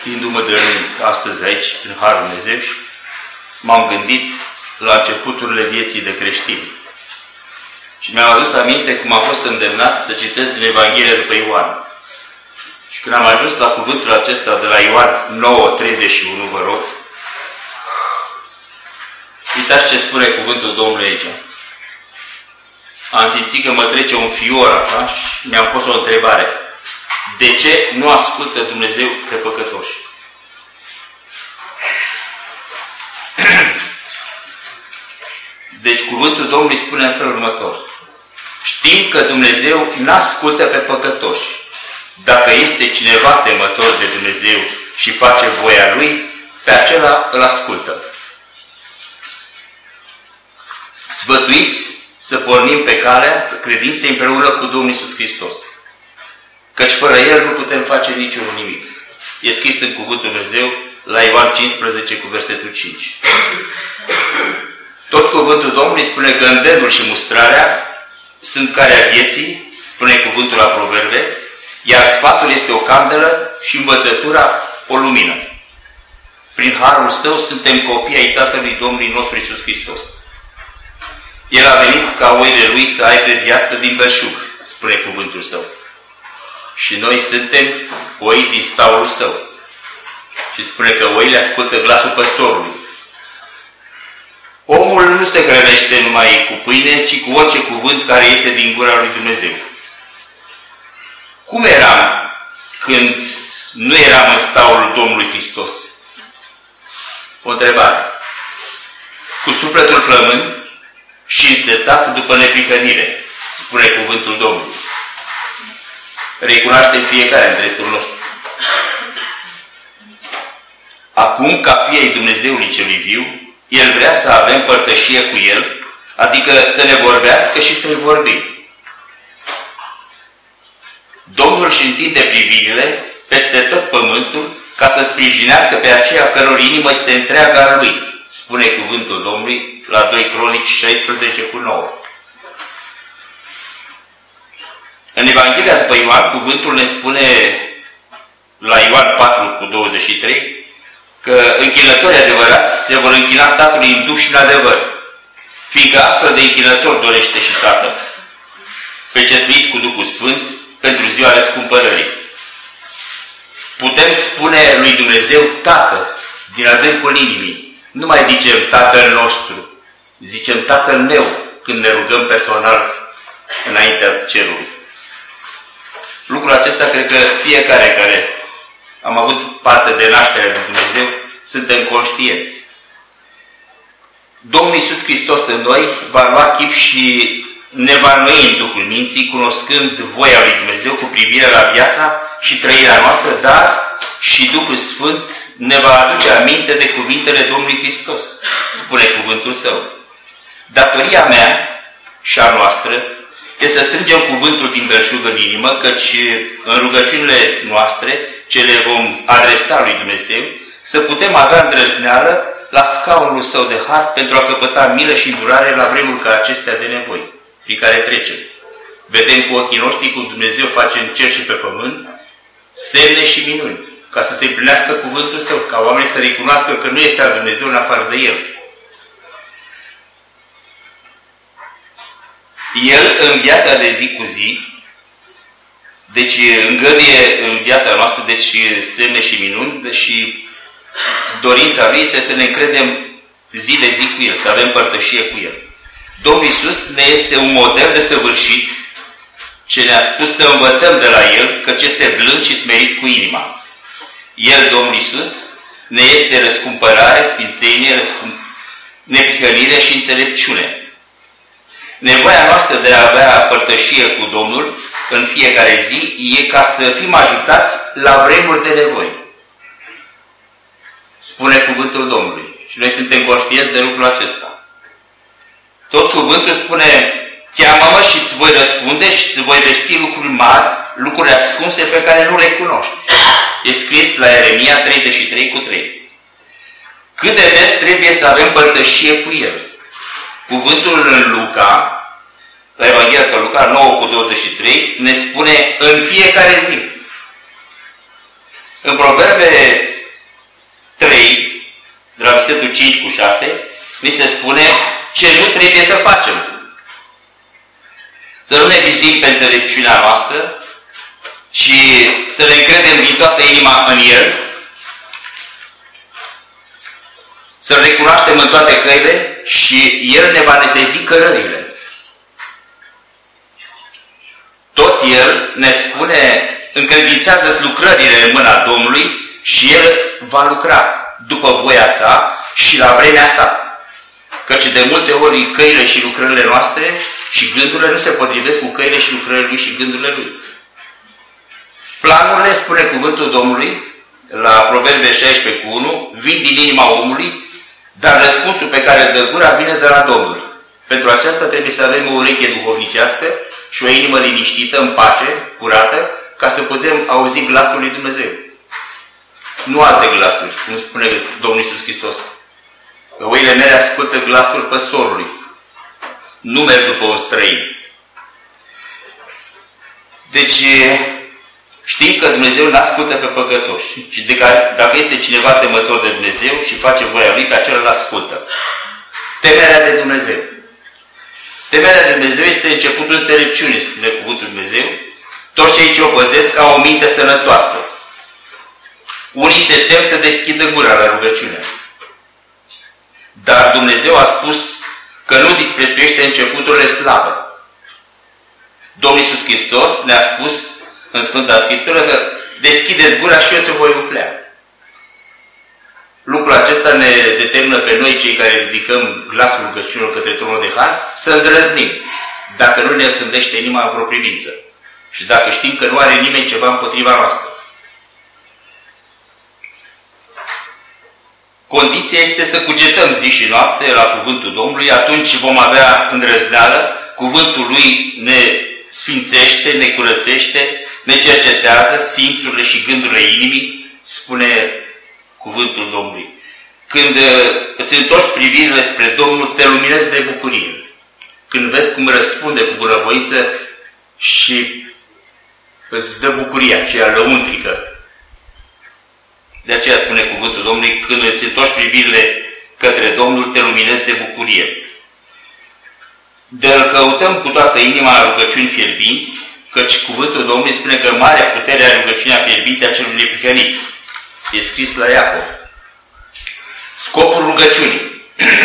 Fiindu-mă dăruit astăzi aici, prin Harul Dumnezeu, m-am gândit la începuturile vieții de creștini. Și mi-am adus aminte cum am fost îndemnat să citesc din Evanghelia după Ioan. Și când am ajuns la cuvântul acesta de la Ioan 9:31, vă rog, uitați ce spune cuvântul Domnului aici. Am simțit că mă trece un fior așa și mi-am pus o întrebare. De ce nu ascultă Dumnezeu pe păcătoși? Deci cuvântul Domnului spune în felul următor. Știm că Dumnezeu n-ascultă pe păcătoși. Dacă este cineva temător de Dumnezeu și face voia Lui, pe acela îl ascultă. Sfătuiți să pornim pe calea credinței împreună cu Domnul Iisus Hristos. Căci fără El nu putem face niciun nimic. E scris în cuvântul Dumnezeu la Ioan 15 cu versetul 5. Tot cuvântul Domnului spune că îndemnul și mustrarea sunt calea vieții, spune cuvântul la Proverbe, iar sfatul este o candelă și învățătura o lumină. Prin harul Său suntem copii ai Tatălui Domnului nostru Iisus Hristos. El a venit ca oile Lui să aibă viață din belșug, spune cuvântul Său. Și noi suntem oi din staul Său. Și spune că oile ascultă glasul păstorului. Omul nu se hrănește numai cu pâine, ci cu orice cuvânt care iese din gura lui Dumnezeu. Cum eram când nu eram în staul Domnului Hristos? O întrebare. Cu sufletul flămând și însetat după neprihănire, spune cuvântul Domnului. Recunoaștem fiecare în dreptul nostru. Acum, ca fii ai Dumnezeului celui viu, El vrea să avem părtășie cu El, adică să ne vorbească și să-i vorbim. Domnul își întinde privirile peste tot pământul ca să sprijinească pe aceea căror inimă este întreaga Lui, spune cuvântul Domnului la 2 Cronici 16 cu 9. În Evanghelia după Ioan, cuvântul ne spune la Ioan 4 cu 23 că închinătorii adevărați se vor închina Tatălui în duh și în adevăr, fiindcă astfel de închinător dorește și Tatăl. Pecetuiți cu Duhul Sfânt pentru ziua răscumpărării. Putem spune lui Dumnezeu Tată din adâncul inimii. Nu mai zicem Tatăl nostru, zicem Tatăl meu când ne rugăm personal înaintea cerului. Lucrul acesta cred că fiecare care am avut parte de nașterea lui Dumnezeu suntem conștienți. Domnul Iisus Hristos în noi va lua chip și ne va înloi în Duhul minții, cunoscând voia lui Dumnezeu cu privire la viața și trăirea noastră, dar și Duhul Sfânt ne va aduce aminte de cuvintele Domnului Hristos, spune cuvântul Său. Datoria mea și a noastră este să strângem cuvântul din belșug în inimă, căci în rugăciunile noastre, ce le vom adresa lui Dumnezeu, să putem avea îndrăzneală la scaunul Său de har pentru a căpăta milă și îndurare la vremuri ca acestea de nevoi, prin care trecem. Vedem cu ochii noștri cum Dumnezeu face în cer și pe pământ semne și minuni, ca să se împlinească cuvântul Său, ca oamenii să recunoască că nu este al Dumnezeu în afară de El. El, în viața de zi cu zi, deci îngăduie în viața noastră, deci semne și minuni, și dorința Lui trebuie să ne încredem zi de zi cu El, să avem părtășie cu El. Domnul Iisus ne este un model desăvârșit ce ne-a spus să învățăm de la El, căci este blând și smerit cu inima. El, Domnul Iisus, ne este răscumpărare, sfințenie, neprihănire și înțelepciune. Nevoia noastră de a avea părtășie cu Domnul în fiecare zi e ca să fim ajutați la vremuri de nevoi. Spune cuvântul Domnului. Și noi suntem conștienți de lucrul acesta. Tot cuvântul spune, cheamă-mă și îți voi răspunde și îți voi vesti lucruri mari, lucruri ascunse pe care nu le cunoști. E scris la Ieremia 33 cu 3. Cât de des trebuie să avem părtășie cu El. Cuvântul în Luca, la Evanghelia pe Luca 9 cu 23, ne spune în fiecare zi. În Proverbe Matei 5:6, ni se spune ce nu trebuie să facem. Să nu ne bizuim pe înțelepciunea noastră și să ne încredem din toată inima în El, să-L recunoaștem în toate căile și El ne va netezi cărările. Tot El ne spune, încredințează-ți lucrările în mâna Domnului și El va lucra după voia sa și la vremea sa. Căci de multe ori căile și lucrările noastre și gândurile nu se potrivesc cu căile și lucrările Lui și gândurile Lui. Planurile, spune cuvântul Domnului, la Proverbe 16:1, vin din inima omului, dar răspunsul pe care îl dă gura vine de la Domnul. Pentru aceasta trebuie să avem o ureche duhovnicească și o inimă liniștită, în pace, curată, ca să putem auzi glasul lui Dumnezeu. Nu alte glasuri, cum spune Domnul Iisus Hristos. Că oile mele ascultă glasul păstorului. Nu merg după un străin. Deci, știm că Dumnezeu nu ascultă pe păcătoși. Și dacă este cineva temător de Dumnezeu și face voia Lui, pe acela îl ascultă. Temerea de Dumnezeu. Temerea de Dumnezeu este începutul înțelepciunii, spune cuvântul Dumnezeu. Toți cei ce o păzesc au o minte sănătoasă. Unii se tem să deschidă gura la rugăciune. Dar Dumnezeu a spus că nu disprețuiește începuturile slabe. Domnul Iisus Hristos ne-a spus în Sfânta Scriptură că deschideți gura și eu ți-o voi umplea. Lucrul acesta ne determină pe noi, cei care ridicăm glasul rugăciunilor către tronul de har, să îndrăznim, dacă nu ne sândește inima în vreo privință. Și dacă știm că nu are nimeni ceva împotriva noastră. Condiția este să cugetăm zi și noapte la cuvântul Domnului, atunci vom avea îndrăzneală, cuvântul Lui ne sfințește, ne curățește, ne cercetează simțurile și gândurile inimii, spune cuvântul Domnului. Când îți întorci privirile spre Domnul, te luminezi de bucurie. Când vezi cum răspunde cu bunăvoință și îți dă bucuria aceea lăuntrică. De aceea spune cuvântul Domnului, când îți întorci privirile către Domnul, te luminezi de bucurie. De-l căutăm cu toată inima la rugăciuni fierbinți, căci cuvântul Domnului spune că marea putere a rugăciunea fierbinte a celui neprihănit. E scris la Iacov. Scopul rugăciunii.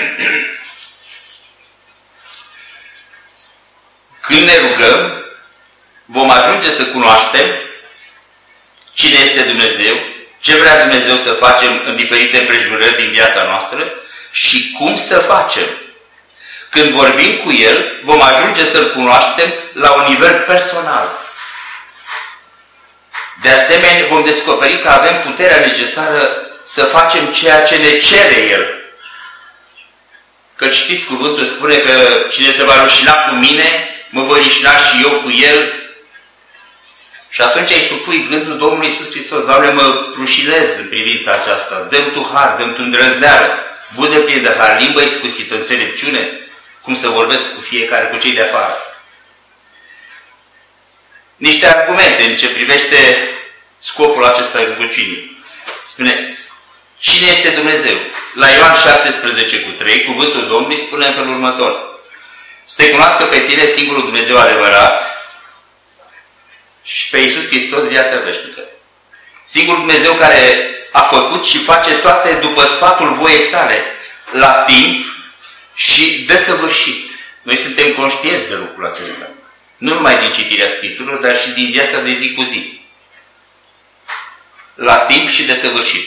Când ne rugăm, vom ajunge să cunoaștem cine este Dumnezeu, ce vrea Dumnezeu să facem în diferite împrejurări din viața noastră și cum să facem. Când vorbim cu El, vom ajunge să-L cunoaștem la un nivel personal. De asemenea, vom descoperi că avem puterea necesară să facem ceea ce ne cere El. Că știți, cuvântul spune că cine se va rușina cu mine, mă voi rușina și eu cu El. Și atunci îi supui gândul Domnului Iisus Hristos. Doamne, mă rușinez în privința aceasta. Dă-mi Tu har, dă-mi Tu îndrăzneală, buze pline de har, limbă iscusită, înțelepciune, cum să vorbesc cu fiecare, cu cei de afară. Niște argumente în ce privește scopul acesta al rugăciunii. Spune, cine este Dumnezeu? La Ioan 17:3, cuvântul Domnului spune în felul următor. Să te cunoască pe tine singurul Dumnezeu adevărat și pe Iisus Hristos viața veșnică. Singurul Dumnezeu care a făcut și face toate după sfatul voiei sale, la timp și desăvârșit. Noi suntem conștienți de lucrul acesta. Nu numai din citirea Scripturilor, dar și din viața de zi cu zi. La timp și desăvârșit.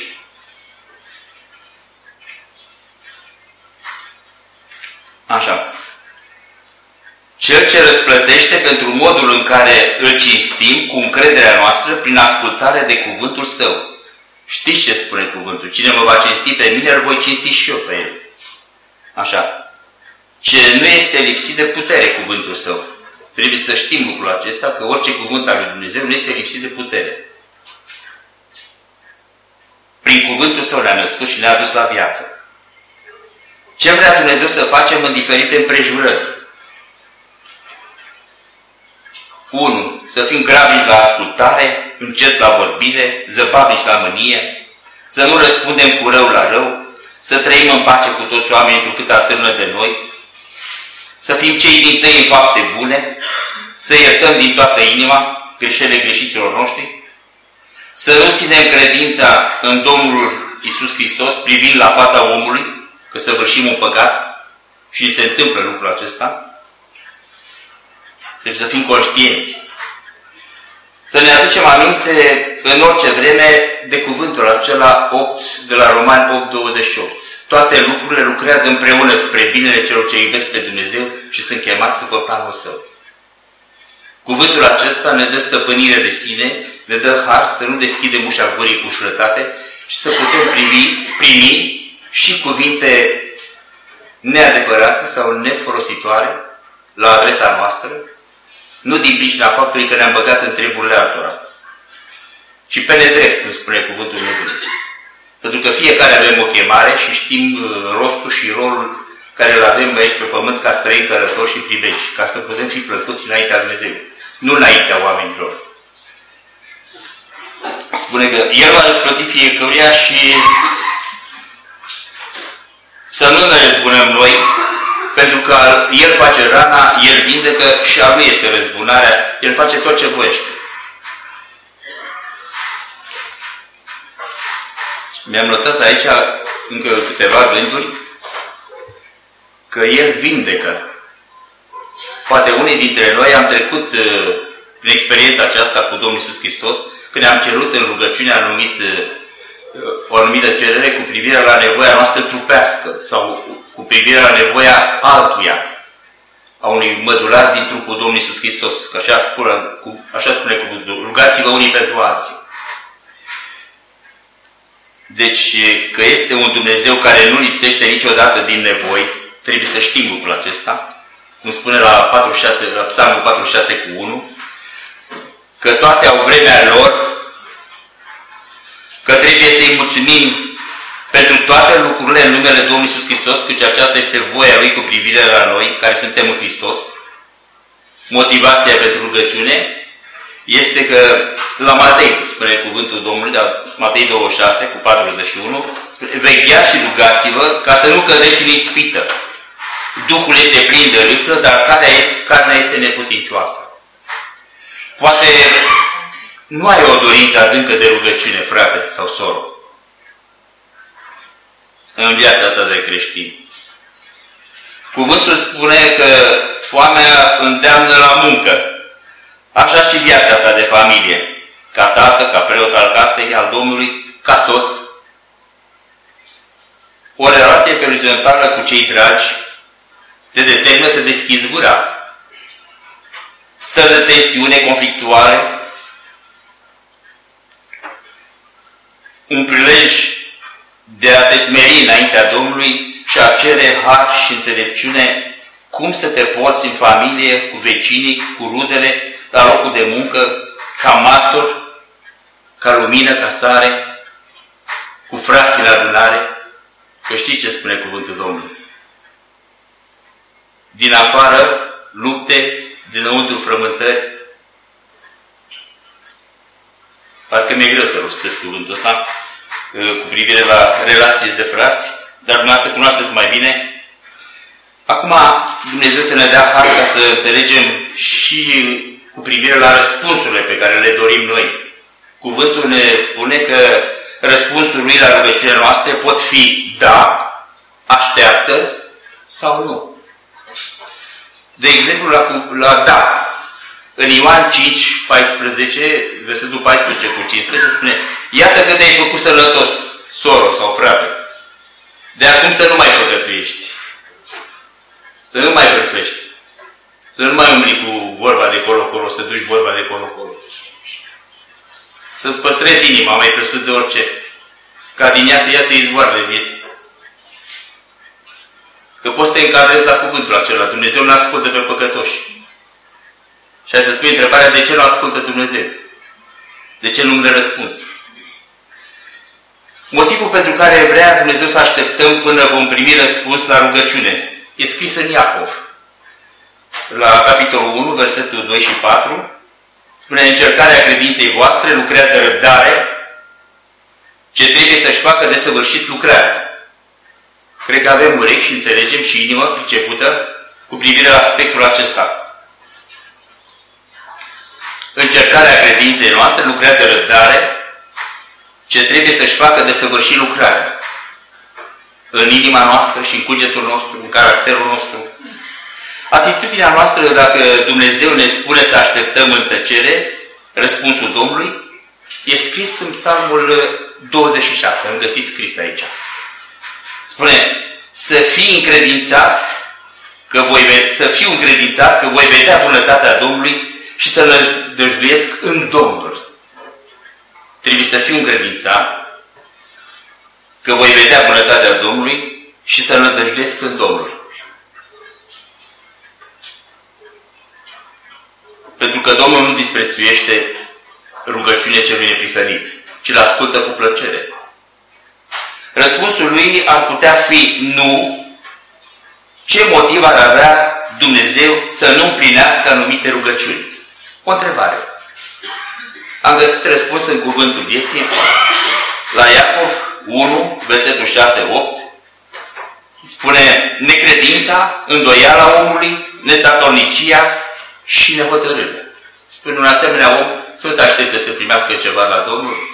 Așa. Cel ce răsplătește pentru modul în care îl cinstim cu încrederea noastră prin ascultare de cuvântul Său. Știți ce spune cuvântul? Cine mă va cinsti pe mine, îl voi cinsti și eu pe el. Așa. Ce nu este lipsit de putere cuvântul Său. Trebuie să știm lucrul acesta, că orice cuvânt al lui Dumnezeu nu este lipsit de putere. Prin cuvântul Său ne-a născut și ne-a dus la viață. Ce vrea Dumnezeu să facem în diferite împrejurări? 1. Să fim grabnici la ascultare, încet la vorbire, zăpadnici la mânie, să nu răspundem cu rău la rău, să trăim în pace cu toți oamenii, întrucât atârnă de noi, să fim cei dintâi în fapte bune, să iertăm din toată inima greșelile greșiților noștri, să nu ținem credința în Domnul Iisus Hristos privind la fața omului, că săvârșim un păcat și se întâmplă lucrul acesta. Trebuie să fim conștienți. Să ne aducem aminte în orice vreme de cuvântul acela 8 de la Romani 8:28. Toate lucrurile lucrează împreună spre binele celor ce iubesc pe Dumnezeu și sunt chemați după planul Său. Cuvântul acesta ne dă stăpânire de sine, ne dă har să nu deschidem ușa gurii cu ușurătate și să putem primi și cuvinte neadevărate sau nefolositoare la adresa noastră, nu din pricina faptului că ne-am băgat în treburile altora, ci pe nedrept, îmi spune cuvântul Dumnezeu. Pentru că fiecare avem o chemare și știm rostul și rolul care îl avem aici pe pământ ca străini, călători și privești, ca să putem fi plăcuți înaintea Dumnezeu, nu înaintea oamenilor. Spune că El va răsplăti fiecăruia și să nu ne răzbunăm noi, pentru că El face rana, El vindecă și a Lui este răzbunarea, El face tot ce voiește. Mi-am notat aici încă câteva gânduri, că El vindecă. Poate unii dintre noi am trecut prin experiența aceasta cu Domnul Iisus Hristos, când am cerut în rugăciune o anumită cerere cu privire la nevoia noastră trupească sau cu privire la nevoia altuia, a unui mădular din trupul Domnului Iisus Hristos. Că așa spune cuvântul, rugați-vă unii pentru alții. Deci, că este un Dumnezeu care nu lipsește niciodată din nevoi, trebuie să știm lucrul acesta. Cum spune la Psalmul 46:1, că toate au vremea lor, că trebuie să-i mulțumim pentru toate lucrurile în numele Domnului Iisus Hristos, căci aceasta este voia Lui cu privire la noi, care suntem în Hristos. Motivația pentru rugăciune este că la Matei, spune cuvântul Domnului, Matei 26:41, vegheați și rugați-vă ca să nu cădeți în ispită. Duhul este plin de râvnă, dar carnea este neputincioasă. Poate nu ai o dorință adâncă de rugăciune, frate sau soră, în viața ta de creștin. Cuvântul spune că foamea îndeamnă la muncă. Așa și viața ta de familie, ca tată, ca preot al casei, al Domnului, ca soț. O relație pe orizontală cu cei dragi te determină să deschizi gura. Stări de tensiune conflictuale, un prilej de a te smeri înaintea Domnului și a cere har și înțelepciune cum să te porți în familie, cu vecinii, cu rudele, la locul de muncă, ca martor, ca lumină, ca sare, cu frații la adunare. Că știți ce spune cuvântul Domnului. Din afară, lupte, dinăuntru frământări. Parcă mi-e greu să rostesc cuvântul ăsta cu privire la relații de frați, dar dumneavoastră cunoașteți mai bine. Acum, Dumnezeu să ne dea har ca să înțelegem și cu privire la răspunsurile pe care le dorim noi. Cuvântul ne spune că răspunsul Lui la rugăciunile noastre pot fi da, așteaptă sau nu. De exemplu, la da. În Ioan 5:14, versetul 14-15, spune: iată că te-ai făcut sănătos, soră sau frate. De acum să nu mai păcătuiești. Să nu mai vârfești. Să nu mai umbli cu vorba de colo-colo, să duci vorba de colo-colo. Să-ți păstrezi inima mai presus de orice, ca din ea să iasă izvoarele vieții. Că poți să te încadrezi la cuvântul acela. Dumnezeu nu ascultă pe păcătoși. Și hai să spui întrebarea: de ce nu ascultă Dumnezeu? De ce nu-mi dă răspuns? Motivul pentru care vrea Dumnezeu să așteptăm până vom primi răspuns la rugăciune e scris în Iacov. La capitolul 1, versetul 2 și 4, spune: încercarea credinței voastre lucrează răbdare, ce trebuie să-și facă desăvârșit lucrarea. Cred că avem urechi și înțelegem și inimă pricepută cu privire la aspectul acesta. Încercarea credinței noastre lucrează răbdare, ce trebuie să-și facă desăvârșit lucrarea în inima noastră și în cugetul nostru, în caracterul nostru. Atitudinea noastră, dacă Dumnezeu ne spune să așteptăm în tăcere răspunsul Domnului, e scris în Psalmul 27, am găsit scris aici. Spune, să fiu încredințat că voi vedea bunătatea Domnului și să nădăjduiesc în Domnul. Trebuie să fiu încredințat că voi vedea bunătatea Domnului și să nădăjduiesc în Domnul. Pentru că Domnul nu disprețuiește rugăciunea celui neprihănit, ci îl ascultă cu plăcere. Răspunsul lui ar putea fi nu. Ce motiv ar avea Dumnezeu să nu împlinească anumite rugăciuni? O întrebare. Am găsit răspuns în cuvântul vieții la Iacov 1, versetul 6-8. Spune necredința, îndoiala omului, nestatornicia și nehotărârea. Spune un asemenea om să nu se aștepte să primească ceva la Domnul.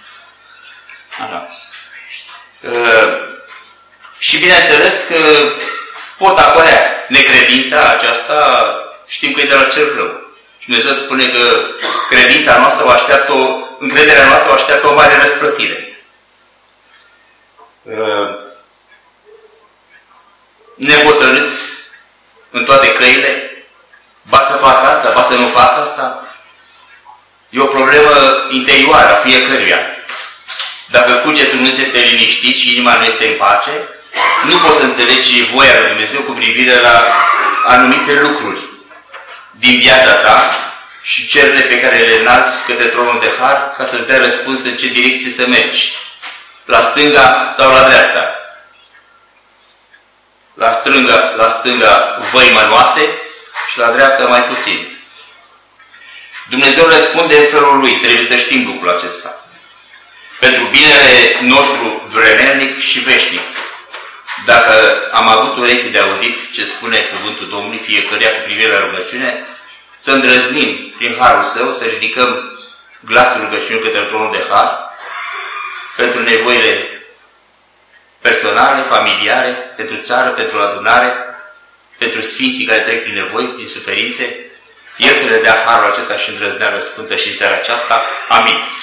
Și bineînțeles că pot apărea necredința aceasta, știm că e de la cel rău. Și Dumnezeu spune că credința noastră încrederea noastră o așteaptă o mare răsplătire. Nehotărât în toate căile, ba să fac asta, ba să nu fac asta. E o problemă interioară a fiecăruia. Dacă cugetul nu ți este liniștit și inima nu este în pace, nu poți să înțelegi voia lui Dumnezeu cu privire la anumite lucruri din viața ta și cererile pe care le înalți către tronul de har ca să-ți dea răspuns în ce direcție să mergi. La stânga sau la dreapta. La stânga văi mănoase și la dreapta mai puțin. Dumnezeu răspunde în felul Lui. Trebuie să știm lucrul acesta. Pentru binele nostru vremelnic și veșnic. Dacă am avut urechi de auzit ce spune cuvântul Domnului fiecăruia cu privire la rugăciune, să îndrăznim prin harul Său, să ridicăm glasul rugăciunii către tronul de har, pentru nevoile personale, familiare, pentru țară, pentru adunare, pentru sfinții care trec prin nevoi, prin suferințe, El să le dea harul acesta și îndrăzneală sfântă și în seara aceasta. Amin.